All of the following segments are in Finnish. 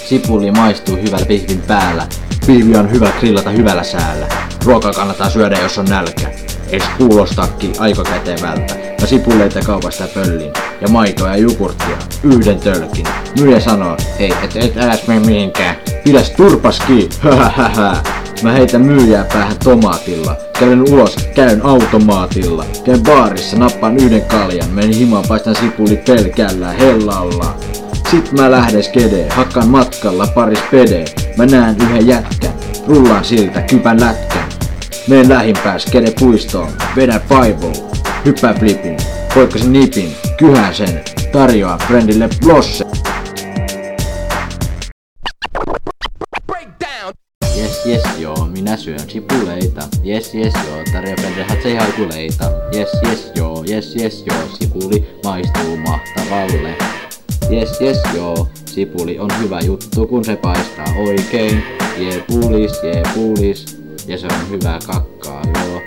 Sipuli maistuu hyvällä pihvin päällä. Pihvi on hyvä grillata hyvällä säällä. Ruokaa kannattaa syödä, jos on nälkä. Eiks kuulostakki aika kätevältä? Mä sipuleita kaupasta pöllin. Ja maitoa ja jogurttia. Yhden tölkin. Myyjä sanoo, hei et äläs mene mihinkään. Pidäs turpaski. Hähähä. Mä heitän myyjää päähän tomaatilla. Käyn ulos, käyn automaatilla. Käyn baarissa, nappaan yhden kaljan. Menen himaan, paistan sipulit pelkällä hellalla. Sit mä lähden skedeen, hakkaan matkalla paris pedee. Mä näen yhden jätkän, rullaan siltä kypän lätkän. Meen lähimpään skede puistoon, vedän paivoon. Hyppää flipin, poikkasen nipin, kyhään sen. Tarjoaa friendille blosse. Jes joo, minä syön sipuleita. Jes joo, tarjoaa friendille hatseihaikuleita. Jes joo, sipuli maistuu mahtavalle. Jes joo, sipuli on hyvä juttu kun se paistaa oikein. Jee pulis, ja se on hyvä kakkaa joo.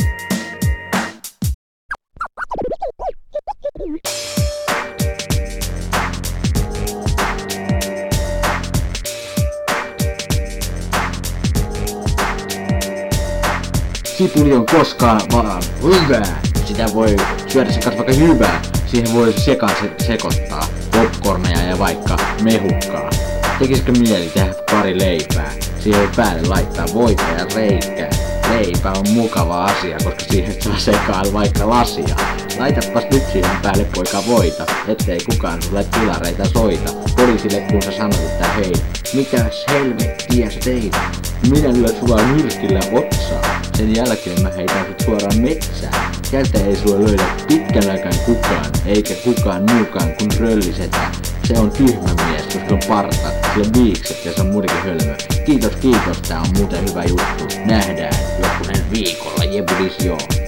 Sipuli on koskaan vaan hyvää. Sitä voi syödä se vaikka hyvää. Siihen voi sekoittaa popcorneja ja vaikka mehukkaa. Tekisikö mieli tehdä pari leipää? Siihen päälle laittaa voita ja reikää. Leipä on mukava asia, koska siihen saa sekaan vaikka lasia. Laitapas nyt siihen päälle poika voita, ettei kukaan sulle pilareita soita. Poliisille kun sä sanot, että hei, mitäs helvettiä sä teit? Minä lyön sulla myrskillä otsaa. Sen jälkeen mä heitän sut suoraan metsään. Sieltä ei sua löydä pitkälläkään kukaan, eikä kukaan muukaan kun röllisetä. Se on tyhmä mies, koska on parta, sillä on viikset ja se on muutenkin hölmö. Kiitos, tää on muuten hyvä juttu. Nähdään jokunen viikolla, jebudis joo.